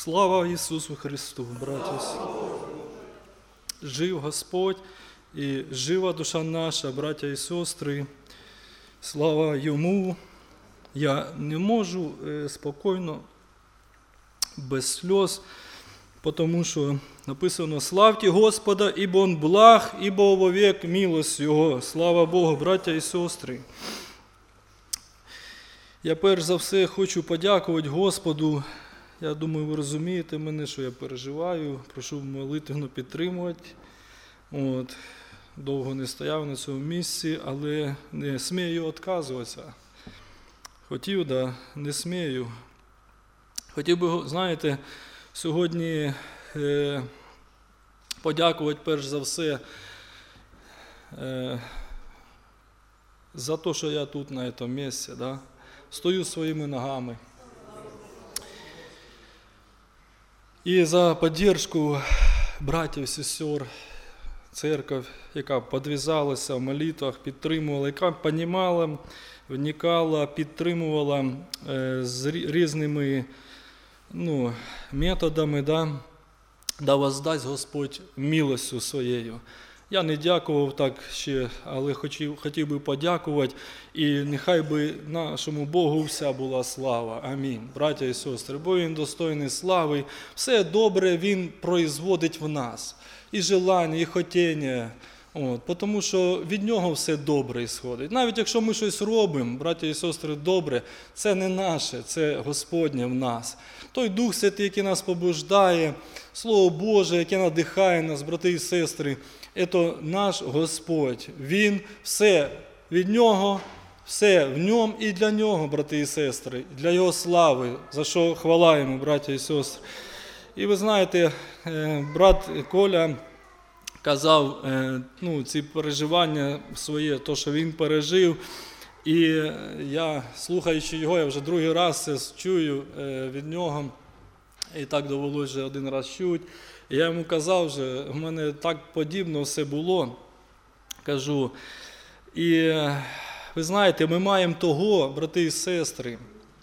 Слава Ісусу Христу, браті! Жив Господь і жива душа наша, браття і сестри. Слава Йому! Я не можу спокійно, без сльоз, тому що написано: «Славьте Господа, ибо Он благ, ибо вовек милость Його». Слава Богу, браття і сестри! Я перш за все хочу подякувати Господу. Я думаю, ви розумієте мене, що я переживаю. Прошу молитвенно підтримувати. Довго не стояв на цьому місці, але не смію відказуватися. Хотів, да, не смію. Хотів би, знаєте, сьогодні подякувати перш за все за те, що я тут на цьому місці, да? Стою своїми ногами. І за підтримку братів, сестер, церков, яка підв'язалася в молитвах, підтримувала, яка розуміла, вникала, підтримувала з різними методами, да воздасть Господь милостю своєю. Я не дякував так ще, але хотів би подякувати, і нехай би нашому Богу вся була слава. Амінь. Браття і сестри, бо Він достойний слави, все добре Він производить в нас. І желання, і хотіння, тому що від Нього все добре ісходить. Навіть якщо ми щось робимо, браття і сестри, добре, це не наше, це Господнє в нас. Той Дух Святий, який нас побуждає, Слово Боже, яке надихає нас, брати і сестри, це наш Господь. Він все від Нього, все в Ньому і для Нього, брати і сестри, для Його слави, за що хвала Йому, браття і сестри. І ви знаєте, брат Коля казав ці переживання свої, то, що він пережив. І я, слухаючи його, я вже другий раз це чую від нього. І так довелося вже один раз чути. І я йому казав, що в мене так подібно все було. Кажу, і ви знаєте, ми маємо того, брати і сестри,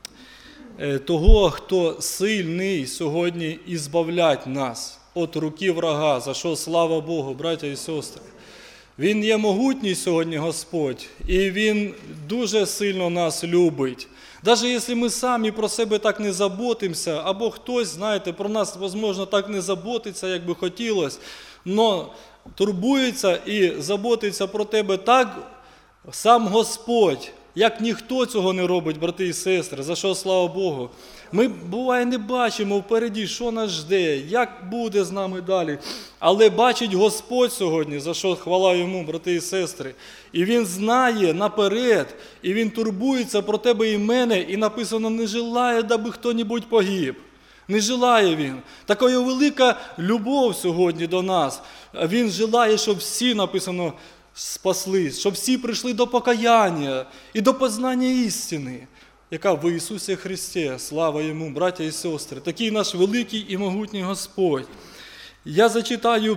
того, хто сильний сьогодні ізбавлять нас від руки врага, за що слава Богу, браття і сестри. Він є могутній сьогодні Господь, і Він дуже сильно нас любить. Навіть якщо ми самі про себе так не заботимося, або хтось, знаєте, про нас, можливо, так не заботиться, як би хотілося, але турбується і заботиться про тебе так сам Господь, як ніхто цього не робить, брати і сестри, за що слава Богу. Ми, буває, не бачимо впереді, що нас жде, як буде з нами далі. Але бачить Господь сьогодні, за що хвала Йому, брати і сестри. І Він знає наперед, і Він турбується про тебе і мене, і написано: не желає, даби хто-небудь погиб. Не желає Він. Така велика любов сьогодні до нас. Він желає, щоб всі, написано, спаслись, щоб всі прийшли до покаяння і до познання істини, яка в Ісусі Христі. Слава Йому, браття і сестри. Такий наш великий і могутній Господь. Я зачитаю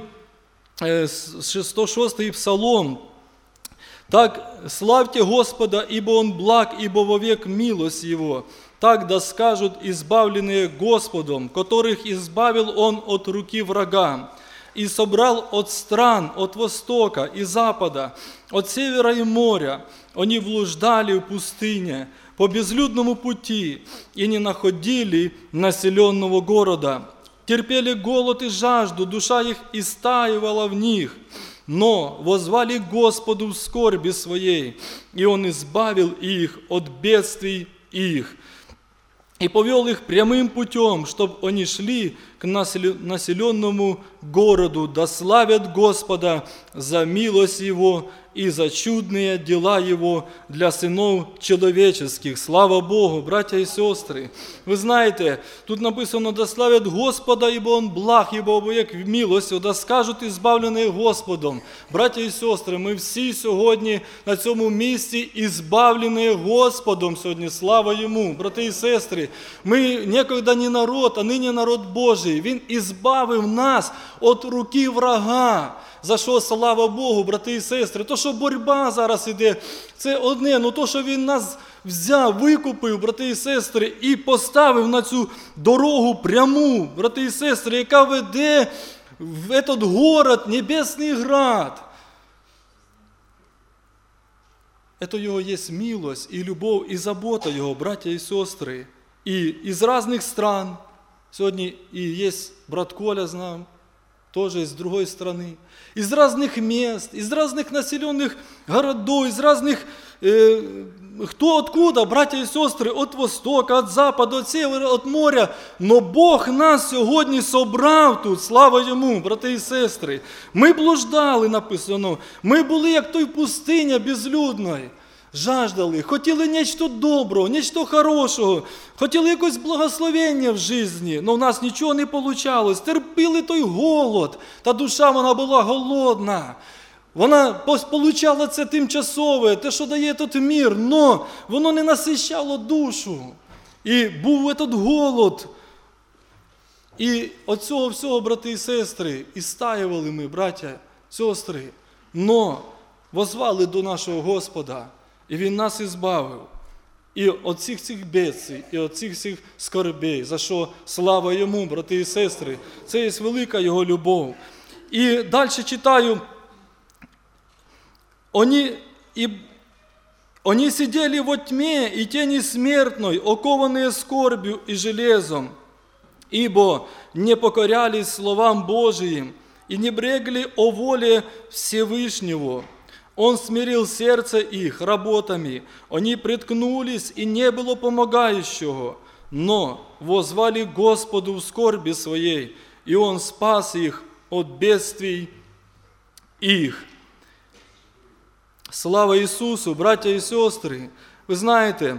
106-й псалом. «Так славьте Господа, ибо Он благ, ибо вовек милость Его. Так да скажут избавленные Господом, которых избавил Он от руки врага, и собрал от стран, от востока и запада, от севера и моря. Они блуждали в пустыне по безлюдному пути и не находили населенного города. Терпели голод и жажду, душа их истаивала в них, но воззвали к Господу в скорби своей, и Он избавил их от бедствий их. И повел их прямым путем, чтобы они шли к населенному городу, да славят Господа за милость Его и за чудные дела Его для сынов человеческих». Слава Богу, братья и сестры. Вы знаете, тут написано: «Да славят Господа, ибо Он благ, ибо вовек милостью, да скажут избавленные Господом». Братья и сестры, ми всі сьогодні на цьому місці ізбавлені Господом сьогодні. Слава Йому, брати і сестри. Ми ніколи не народ, а нині народ Божий. Він ізбавив нас від руки врага. За що слава Богу, брати і сестри. То, що боротьба зараз іде, це одне. Ну то, що Він нас взяв, викупив, брати і сестри, і поставив на цю дорогу пряму, брати і сестри, яка веде в этот город, Небесний Град. Это Його є милость і любов, і забота Його, браття і сестри. І із різних стран, сьогодні і є брат Коля з нами, тоже с другой стороны, из разных мест, из разных населенных городов, из разных, кто откуда, братья и сестры, от востока, от запада, от севера, от моря. Но Бог нас сьогодні собрав тут, слава Йому, брати і сестри. Ми блуждали, написано, ми були, як той пустиня безлюдної. Жаждали, хотіли нечто доброго, нечто хорошого, хотіли якось благословення в житті, але в нас нічого не вийшло. Терпіли той голод, та душа вона була голодна. Вона получала це тимчасове, те, що дає той мир, але воно не насищало душу. І був той голод. І від цього всього, брати і сестри, і стаювали ми, браття, сестри, но возвали до нашого Господа. І Він нас ізбавив. І від всіх цих бедствий, і від всіх цих скорбей, за що слава Йому, брати і сестри. Це є велика Його любов. І далі читаю. Они сидели во тьме и тени смертной, окованные скорбью и железом, ибо не покорялись словам Божиим и не брегли о воле Всевышнего. Он смирил сердце их работами, они приткнулись, и не было помогающего, но воззвали Господу в скорби своей, и Он спас их от бедствий их. Слава Ісусу, браття і сестри! Ви знаєте,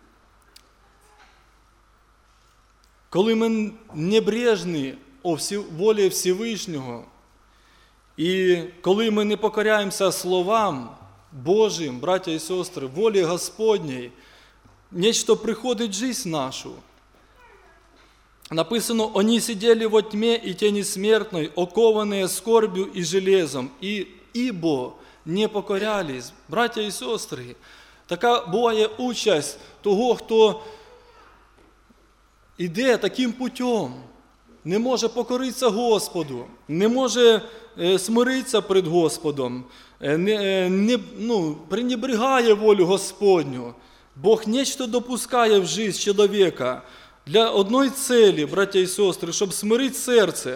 коли ми небрежні о волі Всевишнього, і коли ми не покоряємося словам Божим, браття і сестри, волі Господній, нечто приходить в життя нашу. Написано, «Они сидели во тьме и тени смертной, окованные скорбью и железом, ибо не покорялись». Браття і сестри, така буває участь того, хто йде таким путем, не може покоритися Господу, не може смиритися перед Господом, пренебрегає волю Господню. Бог нечто допускає в життя чоловіка для одної цілі, браття і сестри, щоб смирити серце,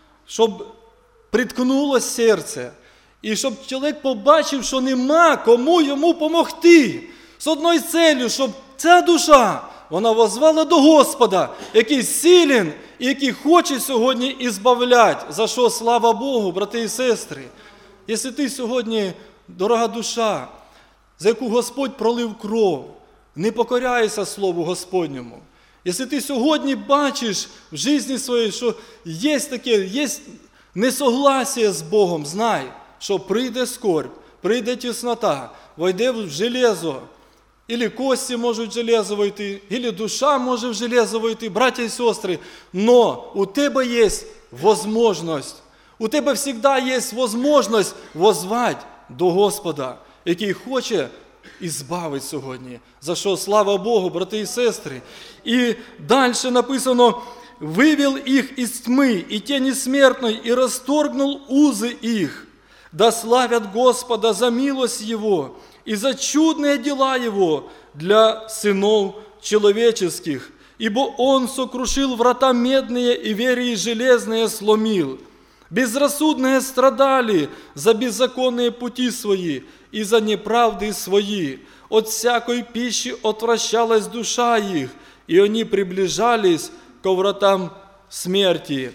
щоб приткнуло серце, і щоб чоловік побачив, що нема кому йому помогти. З одною цілею, щоб ця душа, вона воззвала до Господа, який силен і який хоче сьогодні ізбавляти. За що слава Богу, брати і сестри. Якщо ти сьогодні, дорога душа, за яку Господь пролив кров, не покоряйся Слову Господньому. Якщо ти сьогодні бачиш в житті своїй, що є таке, є несогласие з Богом, знай, що прийде скорбь, прийде тіснота, войде в железо, или кости можуть в железо войти, или душа може в железо войти, браття і сестри, но у тебе є возможность, у тебе завжди є возможность воззвати до Господа, який хоче ізбавити сьогодні. За що слава Богу, брати і сестри. І далі написано, «Вывел их из тьмы и тени смертной и расторгнул узы их, да славят Господа за милость Его и за чудные дела Его для сынов человеческих, ибо Он сокрушил врата медные и двери железные сломил. Безрассудные страдали за беззаконные пути свои и за неправды свои. От всякой пищи отвращалась душа их, и они приближались ко вратам смерти.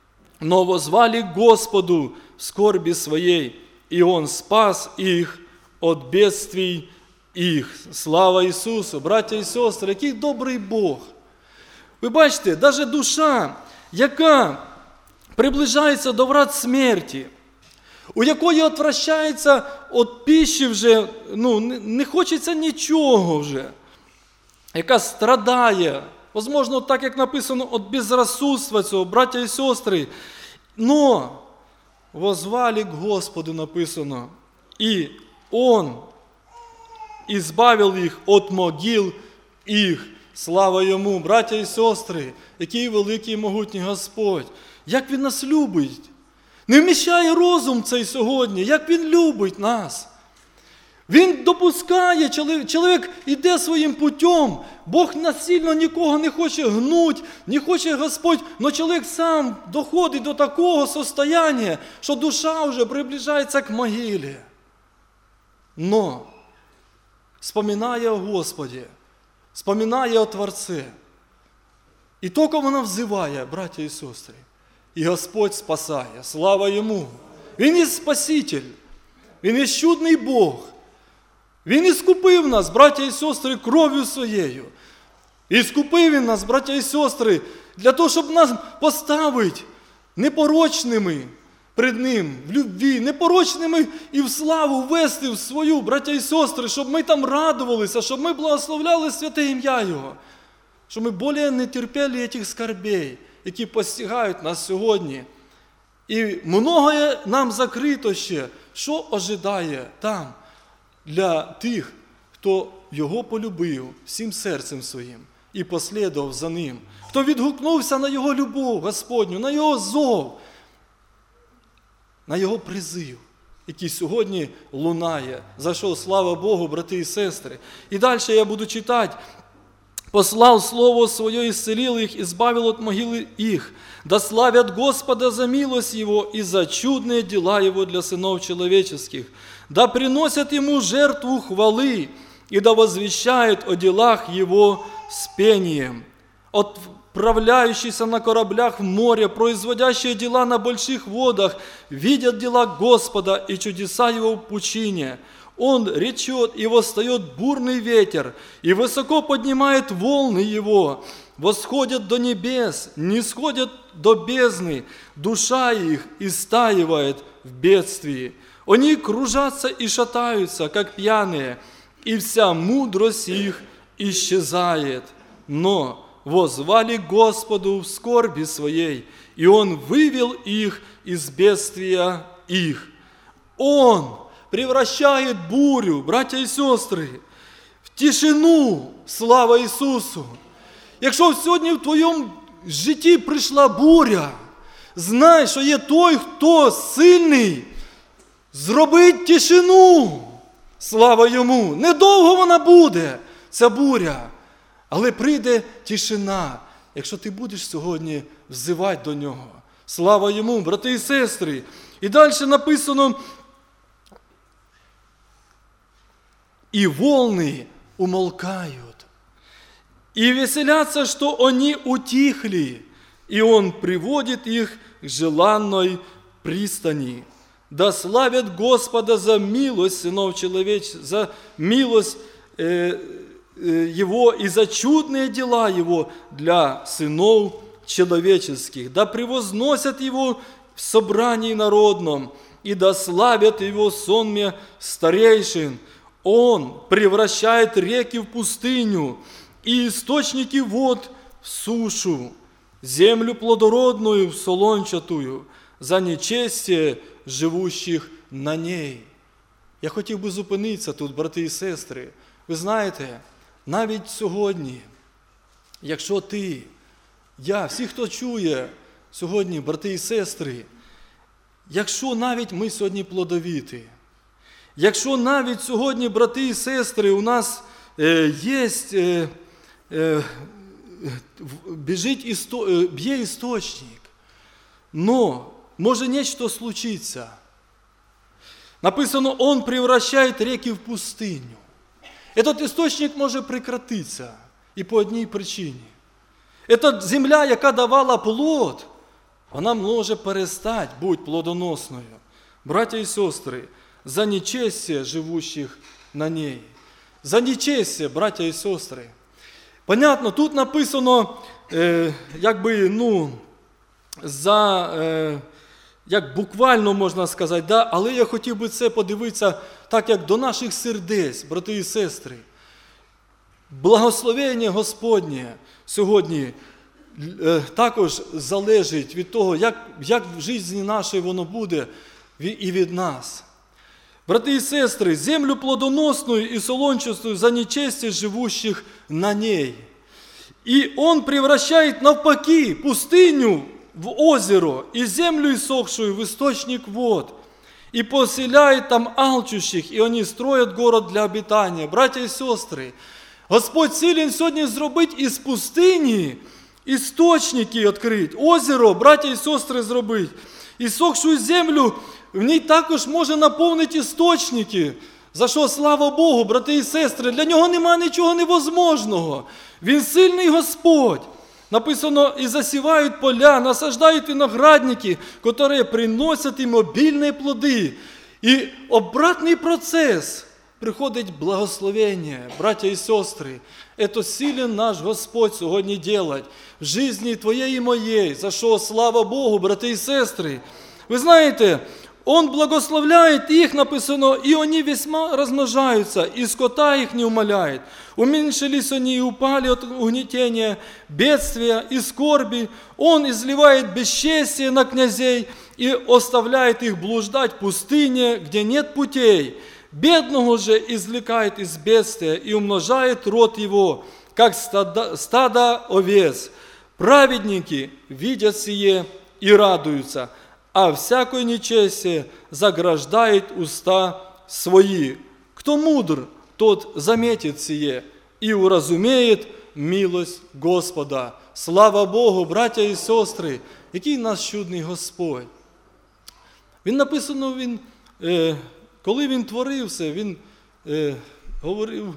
Но воззвали к Господу в скорби своей, и Он спас их от бедствий их». Слава Ісусу! Браття і сестри, який добрий Бог! Ви бачите, навіть душа, яка приближається до врат смерті, у якої отвращається від пищі вже, не хочеться нічого вже, яка страдає, можливо, так, як написано, від безрассудства цього, браття і сестри, но воззвали к Господу, написано, і Он і збавив їх від могил їх. Слава Йому, браття і сестри, який великий і могутній Господь. Як Він нас любить. Не вміщає розум цей сьогодні, як Він любить нас. Він допускає, чоловік йде своїм путем, Бог насильно нікого не хоче гнуть, не хоче Господь, но чоловік сам доходить до такого состояння, що душа вже приближається к могилі. Но вспоминає о Господі, вспоминає о Творце. І тільки вона взиває, браття і сестри, і Господь спасає. Слава Йому! Він є Спаситель, Він є чудний Бог. Він іскупив нас, браття і сестри, кров'ю Своєю. Іскупив Він нас, браття і сестри, для того, щоб нас поставити непорочними пред Ним, в любві, непорочними і в славу ввести в свою, браття і сестри, щоб ми там радувалися, щоб ми благословляли святе ім'я Його, щоб ми більше не терпіли цих скорбей, які постигають нас сьогодні. І многое нам закрито ще, що ожидає там для тих, хто Його полюбив всім серцем своїм і послідував за Ним, хто відгукнувся на Його любов Господню, на Його зов, на Його призив, який сьогодні лунає. За що, слава Богу, брати і сестри. І далі я буду читати. «Послал Слово Свое, исцелил их, избавил от могилы их. Да славят Господа за милость Его и за чудные дела Его для сынов человеческих. Да приносят Ему жертву хвалы, и да возвещают о делах Его с пением. Отправляющиеся на кораблях в море, производящие дела на больших водах, видят дела Господа и чудеса Его в пучине. Он речет, и восстает бурный ветер, и высоко поднимает волны Его. Восходят до небес, не сходят до бездны, душа их истаивает в бедствии. Они кружатся и шатаются, как пьяные, и вся мудрость их исчезает. Но воззвали Господу в скорби своей, и Он вывел их из бедствия их». Он превращает бурю, братья і сестри, в тишину. Слава Ісусу! Якщо сьогодні в твоєму житті прийшла буря, знай, що є той, хто сильний, зробить тишину. Слава Йому! Недовго вона буде, ця буря, але прийде тишина, якщо ти будеш сьогодні взивати до Нього. Слава Йому, брати і сестри! І далі написано: «И волны умолкают, и веселятся, что они утихли, и Он приводит их к желанной пристани. Да славят Господа за милость сынов человеческих, за милость Его и за чудные дела Его для сынов человеческих. Да превозносят Его в собрании народном, и да славят Его сонме старейшин. Он превращает реки в пустыню и источники вод в сушу, землю плодородную в солончатую, за нечестие живущих на ней». Я хотів би зупинитися тут, брати і сестри. Ви знаєте, навіть сьогодні, якщо ти, я, всі, хто чує сьогодні, брати і сестри, якщо навіть ми сьогодні плодовіті, якщо навіть сьогодні, брати і сестри, у нас б'є істочник, но може нечто случиться. Написано: Он превращает реки в пустыню. Этот істочник може прекратитися і по одній причині. Эта земля, яка давала плод, вона може перестати бути плодоносною. Браття і сестри, за нечестие живущих на ней. За нечестие, браття і сестри. Понятно, тут написано, як буквально можна сказати, да? Але я хотів би це подивитися так, як до наших сердець, брати і сестри. Благословення Господнє сьогодні також залежить від того, як в житті нашій воно буде і від нас. Браты и сестры, землю плодоносную и солончатую за нечестие живущих на ней. И Он превращает навпаки пустыню в озеро и землю иссохшую в источник вод. И поселяет там алчущих, и они строят город для обитания. Братья и сестры, Господь силен сьогодні зробити із пустині істочники відкрити, озеро, браття і сестри, зробити. І сохшу землю в ній також може наповнити істочники. За що, слава Богу, брати і сестри, для нього немає нічого невозможного. Він сильний Господь. Написано, і засівають поля, насаждають виноградники, які приносять їм обільні плоди. І обратний процес. Приходить благословення, браття і сестри. Это силен наш Господь сьогодні делать в житті твоєї і моєї. За що, слава Богу, брати і сестри. Ви знаєте, Он благословляет их, написано, и они весьма размножаются, и скота их не умаляет. Уменьшились они и упали от угнетения, бедствия и скорби. Он изливает бесчестие на князей и оставляет их блуждать в пустыне, где нет путей. Бедного же извлекает из бедствия и умножает род его, как стадо овец. Праведники видят сие и радуются, а всякое нечестие заграждает уста свои. Кто мудр, тот заметит сие и уразумеет милость Господа. Слава Богу, браття і сестри, який наш чудний Господь. Він написано, коли Він творив все, Він говорив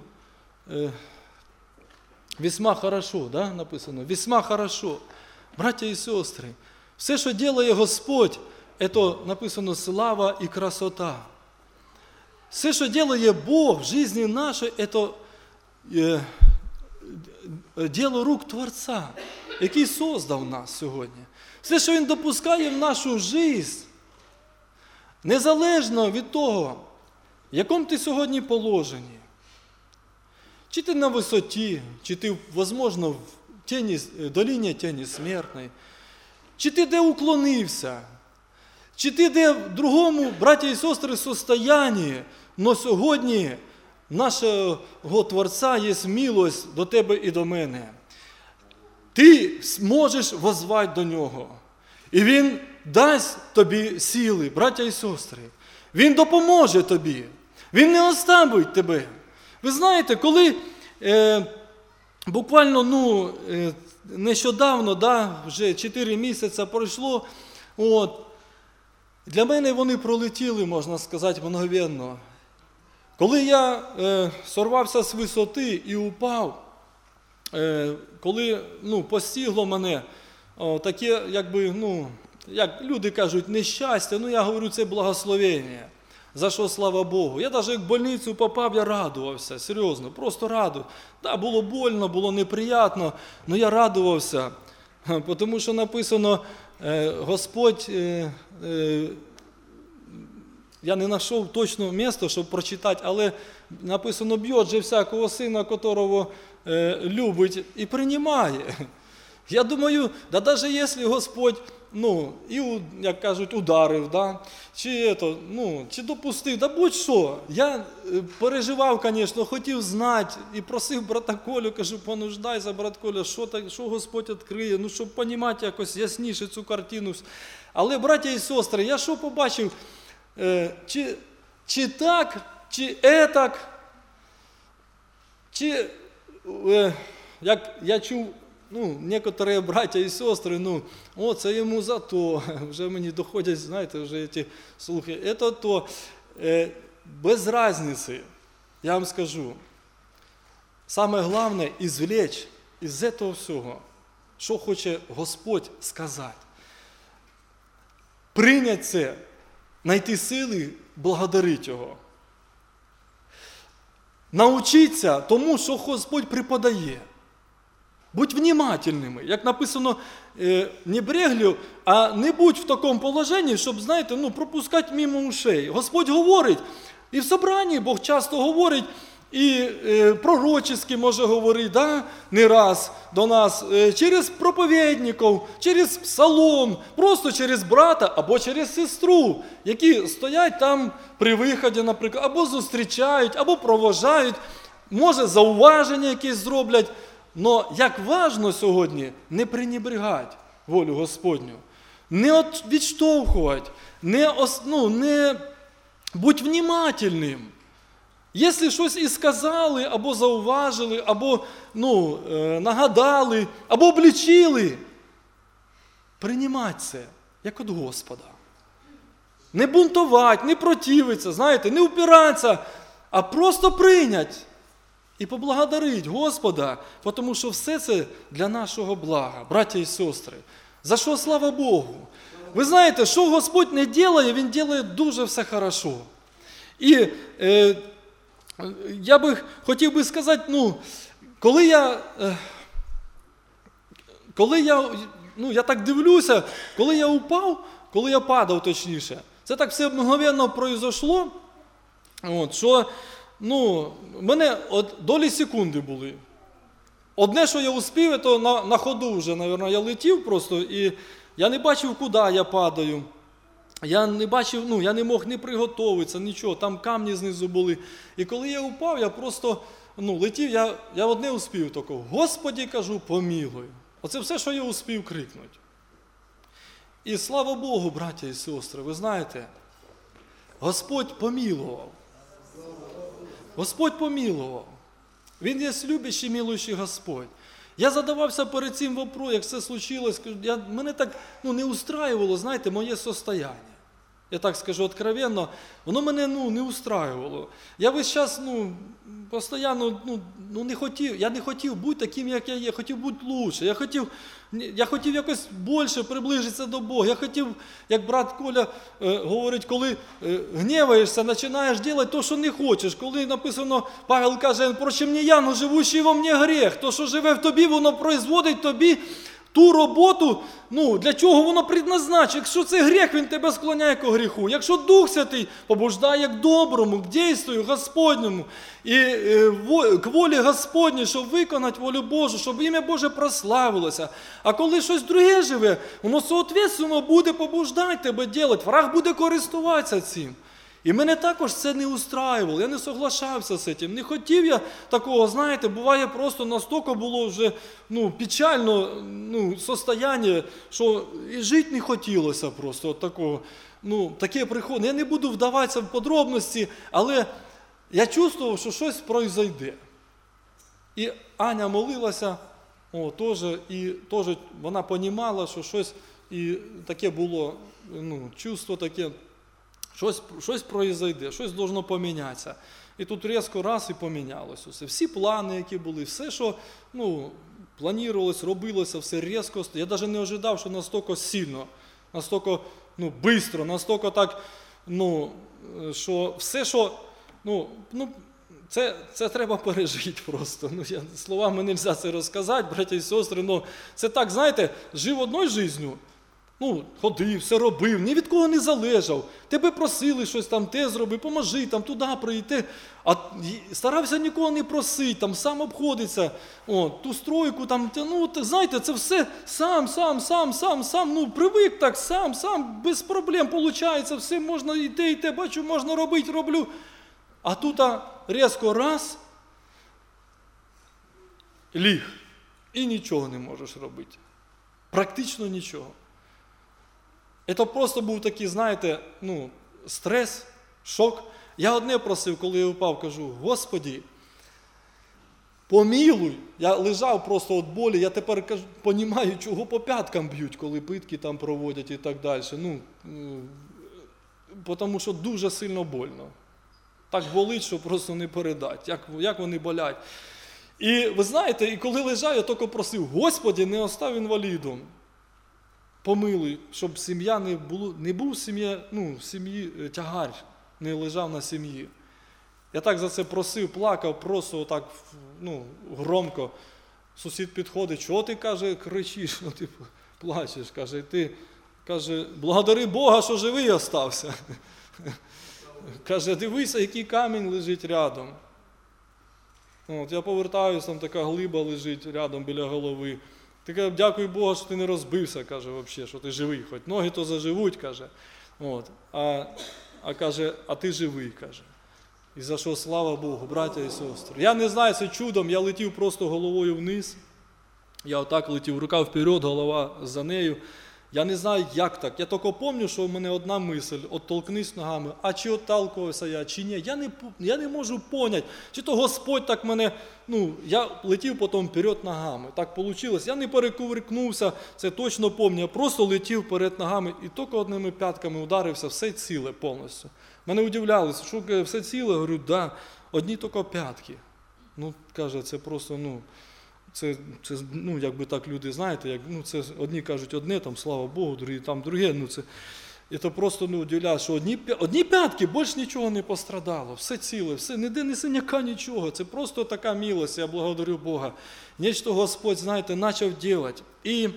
весьма хорошо, да, написано, весьма хорошо. Браття і сестри, все, що робить Господь, це написано слава і красота. Все, що робить Бог в житті нашій, це діло рук Творця, який создав нас сьогодні. Все, що Він допускає в нашу життя, незалежно від того, в якому ти сьогодні положенні. Чи ти на висоті, чи ти, можливо, в долині тіні смертної, чи ти де уклонився, чи ти де в другому, браття і сестри, состоянні, но сьогодні нашого Творця є милость до тебе і до мене. Ти зможеш воззвати до Нього. І Він дасть тобі сили, браття і сестри. Він допоможе тобі. Він не оставить тебе. Ви знаєте, коли буквально нещодавно, вже 4 місяці пройшло, для мене вони пролетіли, можна сказати, мгновенно. Коли я сорвався з висоти і упав, коли постигло мене таке, як люди кажуть, нещастя, я говорю, це благословення. За що, слава Богу. Я навіть як в больницю попав, я радувався, серйозно, просто радувався. Так, було больно, було неприємно, але я радувався, тому що написано, Господь, я не знайшов точно місце, щоб прочитати, але написано, б'є же всякого сина, котрого любить і приймає. Я думаю, навіть якщо Господь, як кажуть, ударив, чи допустив, будь-що. Я переживав, звісно, хотів знати і просив брата Колю, кажу, понуждайся, брат Коля, що Господь відкриє, щоб розуміти якось ясніше цю картину. Але, браття і сестри, я що побачив, чи так, чи етак, чи, як я чув, некоторі браття і сестри, це йому за то, вже мені доходять, знаєте, вже ці слухи, це то, без різниці, я вам скажу, саме головне – извлечь із цього всього, що хоче Господь сказати. Прийняти це, знайти сили, благодарити Його. Научитися тому, що Господь преподає. Будь внимательними, як написано, не бреглю, а не будь в такому положенні, щоб, знаєте, пропускати мимо ушей. Господь говорить, і в собранні Бог часто говорить, і пророчески може говорити, да? Не раз до нас, через проповідників, через псалом, просто через брата або через сестру, які стоять там при виході, наприклад, або зустрічають, або провожають, може зауваження якісь зроблять. Но як важно сьогодні не пренебрегати волю Господню, не відштовхувати, не будь внимательним. Якщо щось і сказали, або зауважили, або нагадали, або обличили, приймати це, як від Господа. Не бунтувати, не противитися, знаєте, не упиратися, а просто прийняти і поблагодарити Господа, тому що все це для нашого блага, браття і сестри. За що слава Богу? Ви знаєте, що Господь не робить, Він робить дуже все добре. І я хотів би сказати, коли я так дивлюся, коли я упав, коли я падав точніше, це так все мгновенно произошло, що мене долі секунди були. Одне, що я успів, то на ходу вже, мабуть, я летів просто, і я не бачив, куди я падаю. Я не бачив, я не мог ні приготуватися, нічого, там камні знизу були. І коли я упав, я просто летів, я одне успів тільки, Господі, кажу, помилуй. Оце все, що я успів крикнути. І слава Богу, браття і сестри, ви знаєте, Господь помилував. Господь помилував. Він є любящий, милуючий Господь. Я задавався перед цим вопросом, як все случилось, мене так не устраювало, знаєте, моє состояние. Я так скажу откровенно, воно мене не устраювало. Я весь час постійно я не хотів бути таким, як я є, хотів бути краще. Я хотів якось більше приближитися до Бога. Я хотів, як брат Коля говорить, коли гніваєшся, починаєш робити те, що не хочеш. Коли написано, Павел каже, «Впрочем, не я, но живущий во мне гріх». То, що живе в тобі, воно производить тобі ту роботу, для чого воно предназначено. Якщо це гріх, він тебе склоняє к гріху. Якщо Дух Святий побуждає к доброму, к дійству Господньому і к волі Господній, щоб виконати волю Божу, щоб ім'я Боже прославилося. А коли щось друге живе, воно соответственно буде побуждати тебе робити. Враг буде користуватися цим. І мене також це не устраювало, я не соглашався з цим. Не хотів я такого, знаєте, буває просто настільки було вже печально состояние, що і жити не хотілося просто от такого. Таке приходить. Я не буду вдаватися в подробності, але я чувствував, що щось произойде. І Аня молилася, і теж вона розуміла, що щось і таке було, чувство таке. Щось произойде, щось должно помінятися. І тут різко раз і помінялося все. Всі плани, які були, все, що планувалось, робилося, все різко. Я навіть не очікував, що настільки сильно, настільки швидко, настільки так, що все, що, це треба пережити просто. Словами не можна це розказати, браття і сестри, це так, знаєте, жив одною життю. Ходив, все робив, ні від кого не залежав. Тебе просили щось там, те зроби, поможи, там, туди прийти. А старався нікого не просити, сам обходиться. Ту стройку, знаєте, це все сам, привик так, сам, без проблем виходить, все можна і те, бачу, можна робити, роблю. А тут різко раз, ліг, і нічого не можеш робити. Практично нічого. Це просто був такий, знаєте, стрес, шок. Я одне просив, коли я упав, кажу, Господи, помилуй. Я лежав просто від болі, я тепер розумію, чого по п'яткам б'ють, коли питки там проводять і так далі. Тому що дуже сильно больно. Так болить, що просто не передати, як вони болять. І ви знаєте, і коли лежав, я тільки просив, Господи, не остав інвалідом. Помилуй, щоб сім'я не був в сім'ї тягар, не лежав на сім'ї. Я так за це просив, плакав, просто отак, громко. Сусід підходить, чого ти, каже, кричиш, ти плачеш, каже, ти, благодари Бога, що живий остався. Каже, дивися, який камінь лежить рядом. От, я повертаюся, там така глиба лежить рядом біля голови. Таке, дякую Богу, що ти не розбився, каже, взагалі, що ти живий. Хоч ноги то заживуть, каже. От. А каже, а ти живий, каже. І за що слава Богу, браття і сестри. Я не знаю, це чудом, я летів просто головою вниз. Я отак летів, рука вперед, голова за нею. Я не знаю, як так. Я тільки пам'ятаю, що в мене одна мисль, оттолкнись ногами, а чи отталкувався я, чи ні. Я не можу поняти, чи то Господь так мене, я летів потім вперед ногами. Так вийшло. Я не перекувыркнувся, це точно пам'ятаю. Я просто летів вперед ногами і тільки одними п'ятками ударився, все ціле повністю. Мене удивлялися, що все ціле, говорю, да, одні тільки п'ятки. Каже, це просто, це якби так люди, знаєте, це одні кажуть одне, там, слава Богу, другі там друге, і то просто удивляє, що одні п'ятки, більше нічого не пострадало, все ціле, все, ніде не синяка, нічого, це просто така милость, я благодарю Бога. Нечто Господь, знаєте, почав робити. І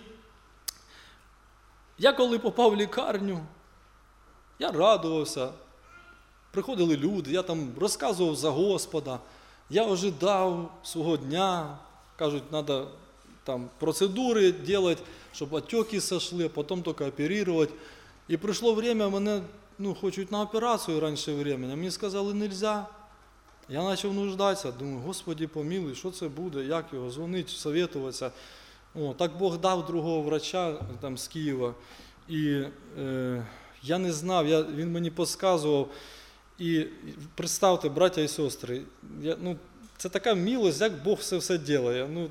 я коли попав в лікарню, я радувався, приходили люди, я там розказував за Господа, я ожидав свого дня. Кажуть, треба там процедури робити, щоб отеки сошли, потім тільки оперувати. І прийшло время, мене хочуть на операцію раніше времени. Мені сказали, нельзя. Я почав нуждатися, думаю, Господи помилуй, що це буде, як його, дзвонити, советуватися. Так Бог дав другого врача там, з Києва. І я не знав, він мені підказував. І представте, браття і сестри, це така милость, як Бог все робить.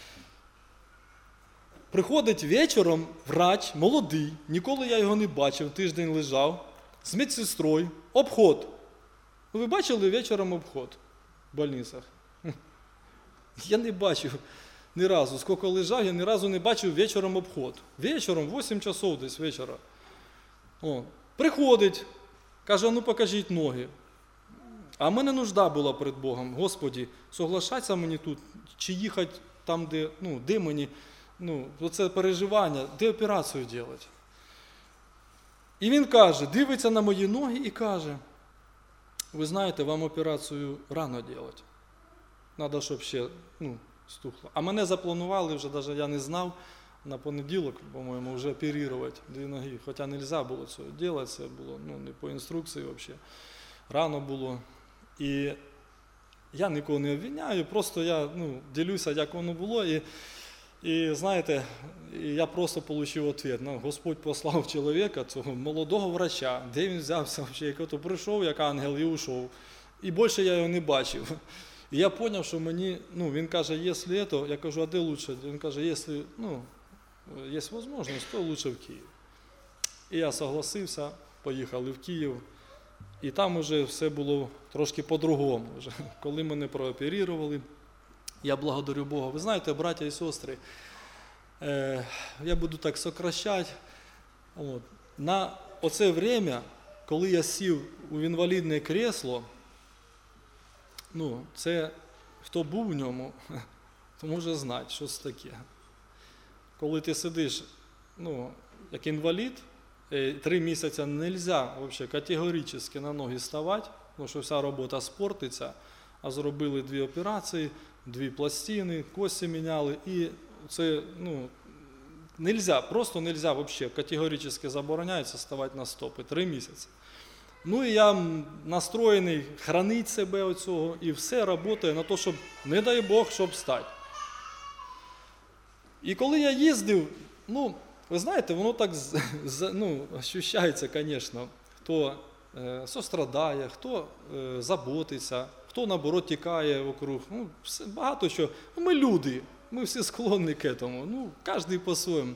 Приходить вечором врач, молодий, ніколи я його не бачив, тиждень лежав, з медсестрою, обход. Ви бачили вечором обход в больницях? Я не бачив ні разу. Скільки лежав, я ні разу не бачив вечором обход. Вечором, 8 часов десь вечора. Приходить, каже, покажіть ноги. А в мене нужда була перед Богом. Господі, соглашайся мені тут, чи їхати там, де мені, оце переживання, де операцію робити. І він каже, дивиться на мої ноги і каже, ви знаєте, вам операцію рано робити. Треба, щоб ще, стухло. А мене запланували вже, навіть я не знав, на понеділок, по-моєму, вже оперувати 2 ноги. Хоча не можна було цього робити, це було не по інструкції взагалі. Рано було. І я нікого не обвиняю, просто я ділюся, як воно було. І знаєте, я просто отримав відповідь. Господь послав чоловіка, цього молодого врача, де він взявся, як прийшов, як ангел, і ушов. І більше я його не бачив. І я зрозумів, що мені, він каже, якщо це, я кажу, а де краще? Він каже, якщо є можливість, то краще в Київ. І я согласився, поїхали в Київ. І там вже все було трошки по-другому. Коли мене прооперували, я благодарю Бога. Ви знаєте, браття і сестри, я буду так сокращати. На оце время, коли я сів у інвалідне кресло, це хто був в ньому, то може знати, що це таке. Коли ти сидиш, як інвалід, 3 місяці не можна категорично на ноги ставати, тому що вся робота спортиться, а зробили 2 операції, 2 пластини, кості міняли, і це, нельзя, просто нельзя взагалі, категорично забороняється ставати на стопи 3 місяці. І я настроєний хранити себе оцього, і все працює на те, щоб, не дай Бог, щоб стати. І коли я їздив, ви знаєте, воно так, ощущається, звісно, хто сострадає, хто заботиться, хто, наоборот, тікає вокруг. Багато чого. Ми люди, ми всі склонні к этому, кожен по-своєму.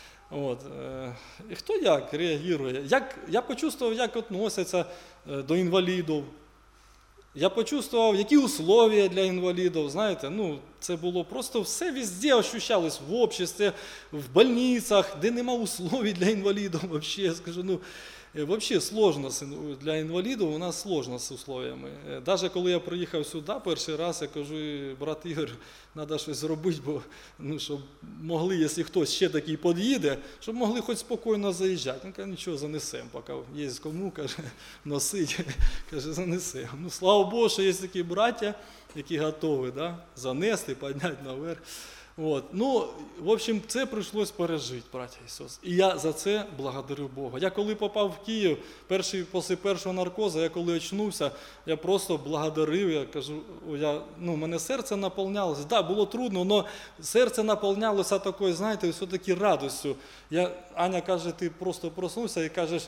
І хто як реагує? Я почувствував, як відносяться до інвалідів. Я почувствував, які условия для інвалідів, знаєте, це було просто все везде ощущалось, в обществі, в больницях, де нема условий для інвалідів, вообще, я скажу, вообще сложно для інвалідів, у нас сложно з условиями. Навіть коли я приїхав сюди перший раз, я кажу, брат Ігор, треба щось зробити, бо, щоб могли, якщо хтось ще такий під'їде, щоб могли хоч спокійно заїжджати. Він каже, нічого, занесемо, поки є кому, каже, носить, каже, занесемо. Слава Богу, що є такі браття, які готові, да? Занести, підняти наверх. От. Ну, в общем, це прийшлось пережити, браття і сестри. І я за це благодарю Бога. Я коли попав в Київ, після першого наркозу, я коли очнувся, я просто благодарив, я кажу, мене серце наповнялося. Так, було трудно, але серце наповнялося такою, знаєте, все-таки радістю. Аня каже, ти просто проснувся і кажеш,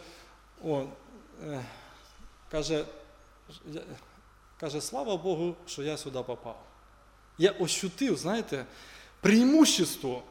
каже, слава Богу, що я сюди попав. Я ощутив, знаєте, преимущество.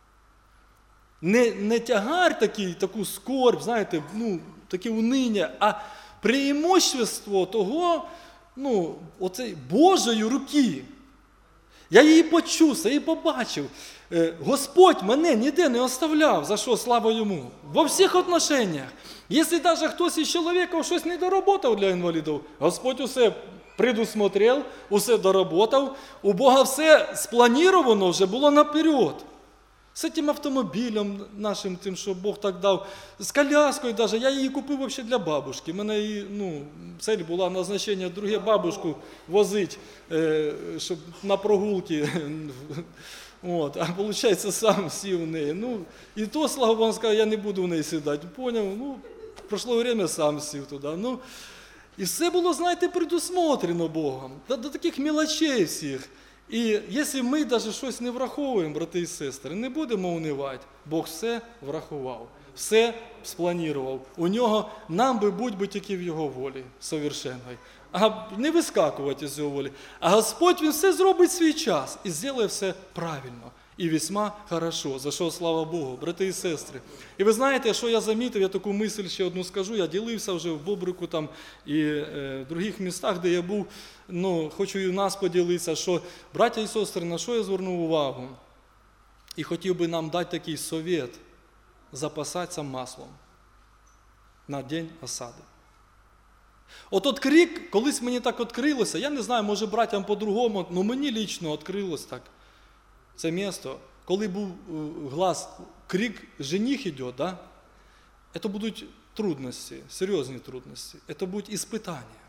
Не тягар такий, таку скорбь, знаєте, таке униння, а преимущество того, оцей Божої руки. Я її почув, я її побачив. Господь мене ніде не оставляв, за що слава йому. Во всіх отношеннях. Якщо навіть хтось із чоловіків щось не доработав для інвалідів, Господь усе предусмотрел, усе доработав, у Бога все сплановано вже було наперед. З цим автомобілем нашим, тим, що Бог так дав, з коляскою навіть, я її купив взагалі для бабушки. У мене цель була назначення друге бабушку возити, щоб на прогулки. А виходить, сам сів в неї. І то, слава Богу, сказав, я не буду в неї сідати. Поняв? Пройшло время, сам сів туди. І все було, знаєте, предусмотрено Богом. До таких мелочей всіх. І якщо ми навіть щось не враховуємо, брати і сестри, не будемо унивати. Бог все врахував, все спланував. У нього нам би будь тільки в його волі совершенної. А не вискакувати з його волі. А Господь, Він все зробить свій час і зробить все правильно. І весьма хорошо, за що слава Богу, брати і сестри. І ви знаєте, що я замітив, я таку мисль ще одну скажу, я ділився вже в Бобрику там і в других містах, де я був, хочу і в нас поділитися, що, браття і сестри, на що я звернув увагу? І хотів би нам дати такий совет, запасатися маслом на день осади. От крик, колись мені так відкрилося, я не знаю, може братям по-другому, але мені лічно відкрилось так. Це місто, коли був глас, крик «жених йде», да? Це будуть трудності, серйозні трудності, це будуть іспитання.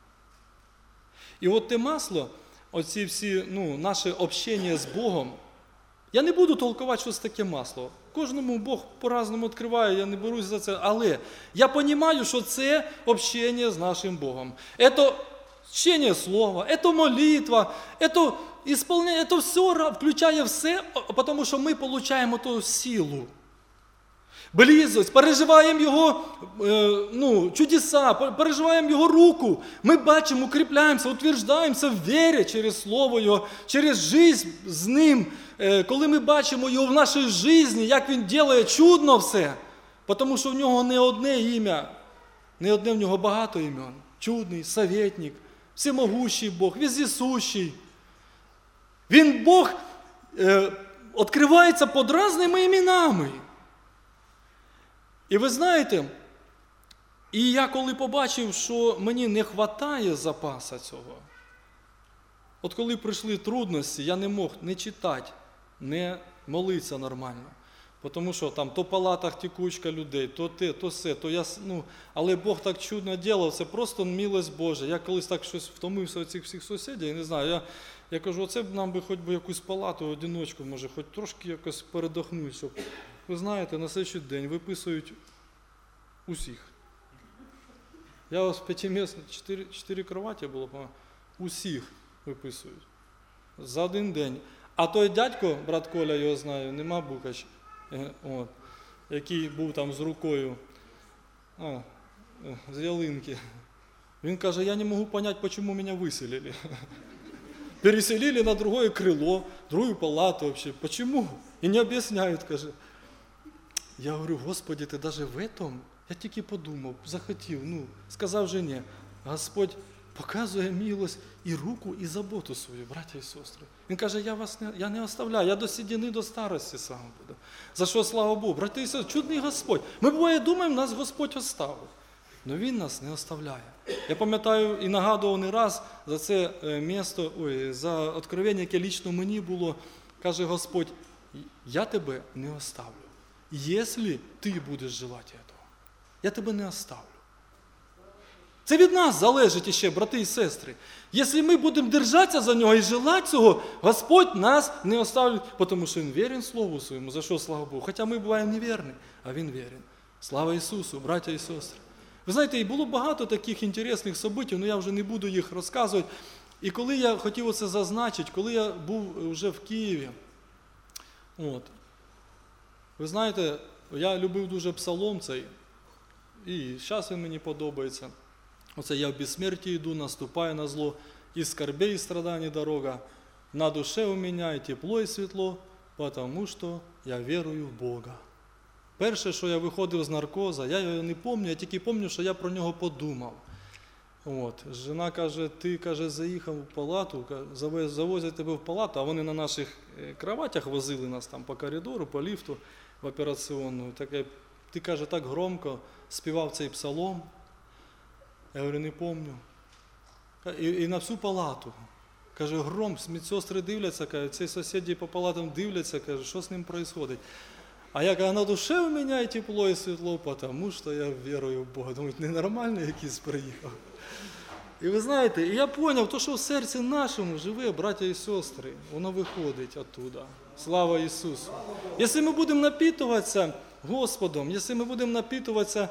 І от те масло, оці всі наше общення з Богом, я не буду толкувати, що це таке масло. Кожному Бог по-разному відкриває, я не берусь за це, але я розумію, що це общення з нашим Богом. Це чтение слова, это молитва, это исполнение, это все включає все, тому що ми отримуємо ту силу. Близость, переживаємо Його чудеса, переживаємо Його руку. Ми бачимо, укріпляємося, утверждаємося в вірі через Слово Його, через життя з Ним. Коли ми бачимо Його в нашій житті, як Він робить чудно все, тому що в Нього не одне ім'я, не одне в Нього багато імен. Чудний, советник, всемогущий Бог, вездесущий. Він Бог відкривається під різними іменами. І ви знаєте, і я коли побачив, що мені не вистачає запасу цього, от коли прийшли трудності, я не мог не читати, не молитися нормально. Тому що там то в палатах текучка людей, то те, то все, то я, але Бог так чудно робив, це просто милость Божа. Я колись так щось втомився від цих всіх сусідів, я не знаю, я кажу, оце б нам би хоч би якусь палату, одиночку, може, хоч трошки якось передохнути, щоб, ви знаєте, на слідчий день виписують усіх. Я ось 4 кроваті було, усіх виписують. За один день. А той дядько, брат Коля, його знаю, нема Букач, який був там з рукою, з ялинки. Він каже, я не можу зрозуміти, чому мене виселили. Переселили на другое крыло, другую палату вообще. Почему? И не объясняют, каже. Я говорю, Господи, ты даже в этом? Я тільки подумав, захотів, сказав жені, Господь показує милость і руку, і заботу свою, браття і сестри. Він каже, я не оставляю, я до седини, до старості сам буду. За що, слава Богу, брати і сестри, чудний Господь. Ми буває думаємо, нас Господь оставив. Но Він нас не оставляє. Я пам'ятаю і нагадував не раз за це місто, за откровення, яке лічно мені було, каже Господь, я тебе не оставлю, якщо ти будеш желати цього. Я тебе не оставлю. Це від нас залежить іще, брати і сестри. Якщо ми будемо держатися за нього і желати цього, Господь нас не оставить, тому що Він вірен Слову Своєму, за що слава Богу. Хоча ми буваємо невірні, а Він вірен. Слава Ісусу, браття і сестри. Ви знаєте, і було багато таких інтересних событий, але я вже не буду їх розказувати. І коли я хотів оце зазначити, коли я був вже в Києві, ви знаєте, я любив дуже псалом цей, і зараз він мені подобається. Оце я в безсмерті йду, наступаю на зло, і скорбей, і страданий дорога. На душе у мене і тепло, і світло, тому що я вірую в Бога. Перше, що я виходив з наркоза, я його не пам'ятаю, я тільки пам'ятаю, що я про нього подумав. Жена каже, ти, заїхав в палату, завозять тебе в палату, а вони на наших кроватях возили нас там по коридору, по ліфту в операційну. Ти, каже, так громко співав цей псалом. Я говорю, не пам'ятаю. І на всю палату. Каже, гром, медсестри дивляться, каже, ці сусіди по палатам дивляться, каже, що з ним відбувається. А я кажу, на душе у мене і тепло, і світло, тому що я вірую в Бога. Думаю, ненормальний якийсь приїхав. І ви знаєте, я зрозумів, то, що в серці нашому живе, браття і сестри, воно виходить оттуда. Слава Ісусу. Якщо ми будемо напитуватися Господом, якщо ми будемо напитуватися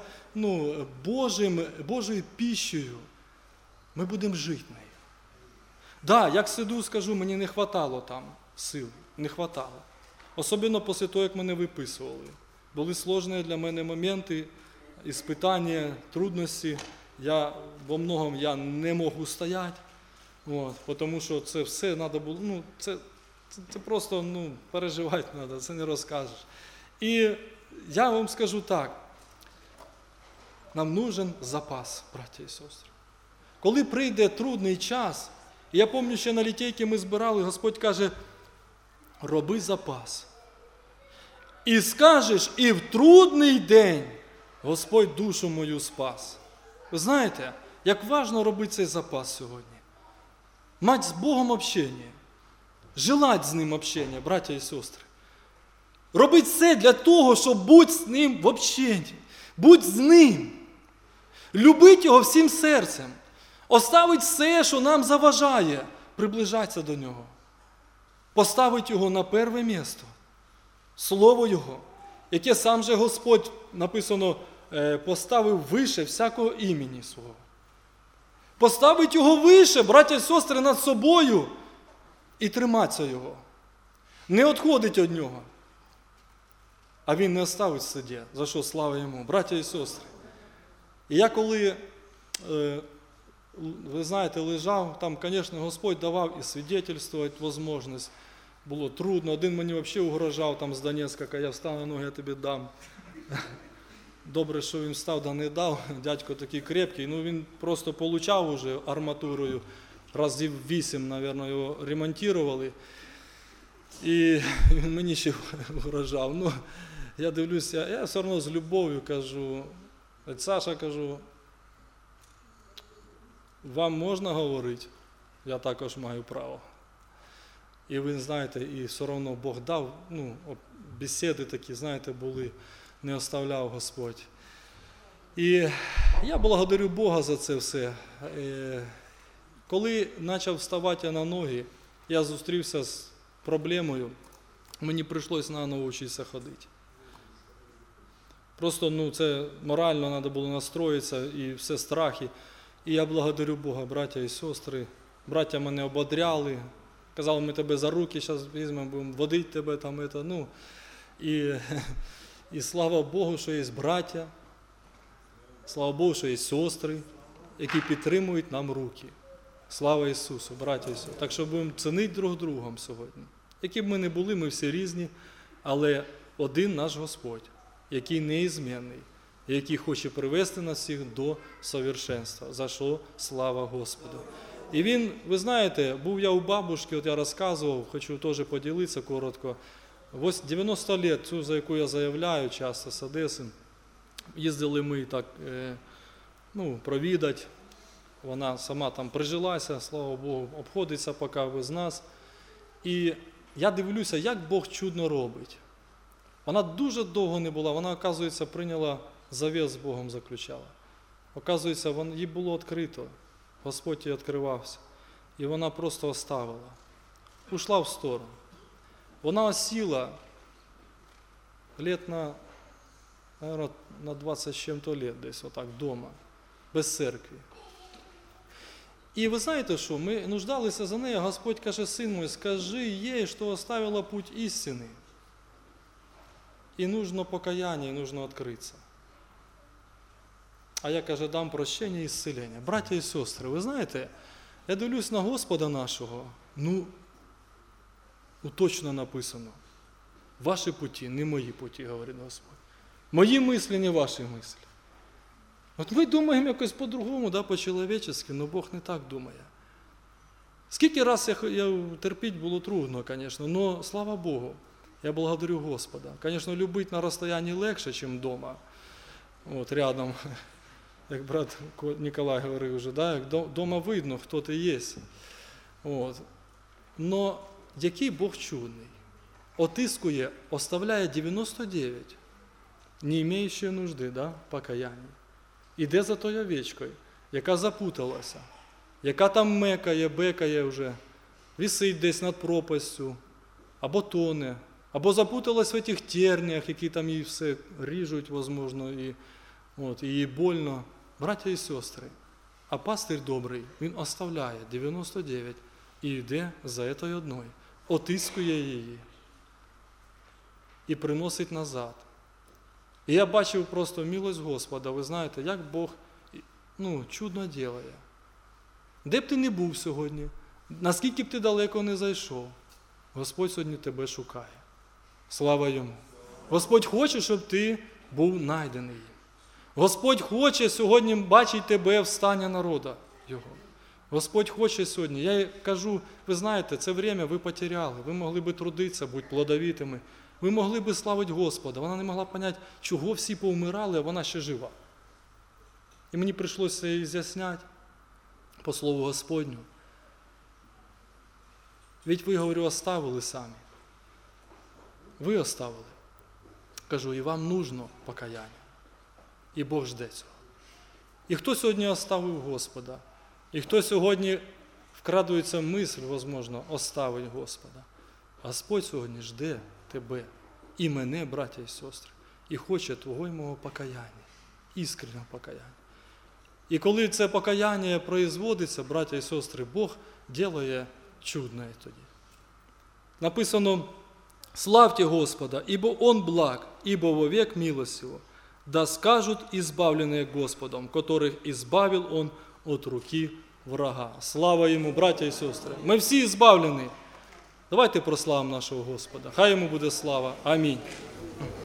Божою пищею, ми будемо жити нею. Так, як сиду, скажу, мені не вистачало там сил, не вистачало. Особливо після того, як мене виписували. Були складні для мене моменти, іспитання, трудності. Во многому я не мог устояти, тому що це все треба було, це просто переживати треба, це не розкажеш. І я вам скажу так, нам нужен запас, браття і сестри. Коли прийде трудний час, я пам'ятаю, ще на літейки ми збирали, Господь каже, роби запас. І скажеш, і в трудний день Господь душу мою спас. Ви знаєте, як важливо робити цей запас сьогодні. Мати з Богом общення. Желати з Ним общення, браття і сестри. Робити все для того, щоб бути з Ним в общенні. Будь з Ним. Любити Його всім серцем. Оставити все, що нам заважає, приближатися до Нього. Поставити Його на перше місце. Слово Його, яке сам же Господь, написано, поставив вище всякого імені свого. Поставить Його вище, браття і сестри, над собою і триматися Його. Не відходить від Нього. А Він не оставить в суді, за що слава Йому. Браття і сестри. І я коли, ви знаєте, лежав, там, звісно, Господь давав і свідетельствувати можливість. Було трудно. Один мені взагалі угрожав там з Донецька, каже, я встану на ноги, я тобі дам. Добре, що він встав, да не дав. Дядько такий крепкий. Він просто получав уже арматурою. Разів 8, мабуть, його ремонтували. І він мені ще угрожав. Я дивлюся, я все одно з любов'ю кажу, Саша, кажу, вам можна говорити? Я також маю право. І ви знаєте, і все одно Бог дав, бесіди такі, знаєте, були, не оставляв Господь. І я благодарю Бога за це все. Коли почав вставати на ноги, я зустрівся з проблемою, мені прийшлося наново вчитися ходити. Просто це морально треба було настроїтися і все страхи. І я благодарю Бога, браття і сестри. Браття мене ободряли. Казали, ми тебе за руки зараз візьмемо, будемо водити тебе там. І слава Богу, що є браття, слава Богу, що є сестри, які підтримують нам руки. Слава Ісусу, браття Ісусу. Так що будемо цінити друг другом сьогодні. Які б ми не були, ми всі різні, але один наш Господь, який неізмінний, який хоче привести нас всіх до совершенства. За що слава Господу. І він, ви знаєте, був я у бабушки, я розказував, хочу теж поділитися коротко. 90 років, цю, за яку я заявляю часто з Одеси, їздили ми так, провідати. Вона сама там прижилася, слава Богу, обходиться поки без нас. І я дивлюся, як Бог чудно робить. Вона дуже довго не була, вона, оказується, прийняла завіт з Богом, заключала. Оказується, їй було відкрито, Господь їй відкривався. І вона просто оставила, ушла в сторону. Вона осіла лет на 20 з чим-то лет десь, отак, вдома, без церкви. І ви знаєте що, ми нуждалися за нею, Господь каже: син мой, скажи їй, що оставила путь істини. І нужно покаяння, і нужно відкритися. А я, каже, дам прощення і зцілення. Браття і сестри, ви знаєте, я дивлюсь на Господа нашого, точно написано: ваші путі, не мої путі, говорить Господь. Мої мислі, не ваші мислі. От ми думаємо якось по-другому, да, по-чоловічески, але Бог не так думає. Скільки раз я терпіть було трудно, звісно, але слава Богу, я благодарю Господа. Звісно, любити на розстоянні легше, ніж вдома, от рядом, як брат Ніколай говорив вже, да, як вдома видно, хто ти є. От. Но який Бог чудний. Отискує, оставляє 99, не маючи нужди, да, покаяння. Іде за тою овечкою, яка запуталася, яка там мекає, бекає вже, висить десь над пропастю, або тоне, або запуталась в цих тернях, які там їй все ріжуть, можливо, і їй больно. Браття і сестри, а пастир добрий, він оставляє 99 і йде за тою одною, отискує її і приносить назад. І я бачив просто милость Господа, ви знаєте, як Бог чудно ділає. Де б ти не був сьогодні, наскільки б ти далеко не зайшов, Господь сьогодні тебе шукає. Слава Йому. Господь хоче, щоб ти був найдений. Господь хоче сьогодні бачити тебе в стані народу Його. Господь хоче сьогодні. Я кажу, ви знаєте, це время ви потеряли. Ви могли би трудитися, бути плодовитими. Ви могли би славити Господа. Вона не могла зрозуміти, чого всі повмирали, а вона ще жива. І мені прийшлося її з'ясняти по слову Господню. Ведь ви, говорю, оставили самі. Ви оставили. Кажу, і вам нужно покаяння. І Бог жде цього. І хто сьогодні оставив Господа? І хто сьогодні вкрадується мисль, можливо, оставить Господа? Господь сьогодні жде тебе і мене, браття і сестри, і хоче твого і мого покаяння, іскреннього покаяння. І коли це покаяння производиться, браття і сестри, Бог робить чудне тоді. Написано: «Славьте Господа, ибо Он благ, ибо вовек милость Его. Да скажут избавленные Господом, которых избавил Он от руки врага». Слава Йому, браття і сестри. Ми всі збавлені. Давайте прославимо нашого Господа. Хай Йому буде слава. Амінь.